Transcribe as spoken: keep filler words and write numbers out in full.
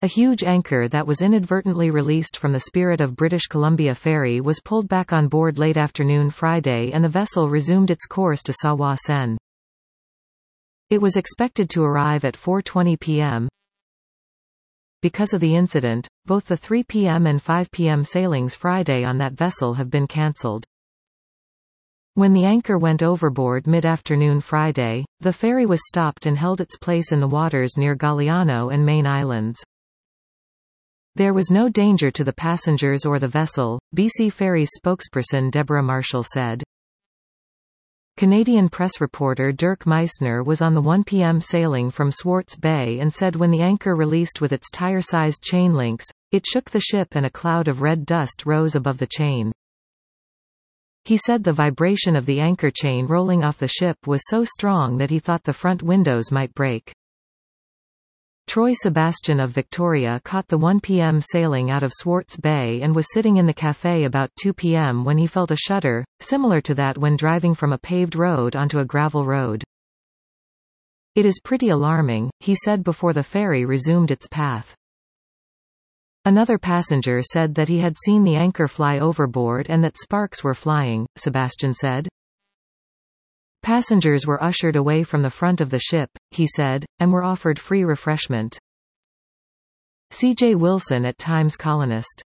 A huge anchor that was inadvertently released from the Spirit of British Columbia ferry was pulled back on board late afternoon Friday and the vessel resumed its course to Sawa Sen. It was expected to arrive at four twenty p m Because of the incident, both the three p m and five p m sailings Friday on that vessel have been cancelled. When the anchor went overboard mid-afternoon Friday, the ferry was stopped and held its place in the waters near Galiano and Main Islands. There was no danger to the passengers or the vessel, B C Ferries spokesperson Deborah Marshall said. Canadian press reporter Dirk Meissner was on the one p m sailing from Swartz Bay and said when the anchor released with its tire-sized chain links, it shook the ship and a cloud of red dust rose above the chain. He said the vibration of the anchor chain rolling off the ship was so strong that he thought the front windows might break. Troy Sebastian of Victoria caught the one p m sailing out of Swartz Bay and was sitting in the café about two p m when he felt a shudder, similar to that when driving from a paved road onto a gravel road. "It is pretty alarming," he said before the ferry resumed its path. Another passenger said that he had seen the anchor fly overboard and that sparks were flying, Sebastian said. Passengers were ushered away from the front of the ship, he said, and were offered free refreshment. C J Wilson at Times Colonist.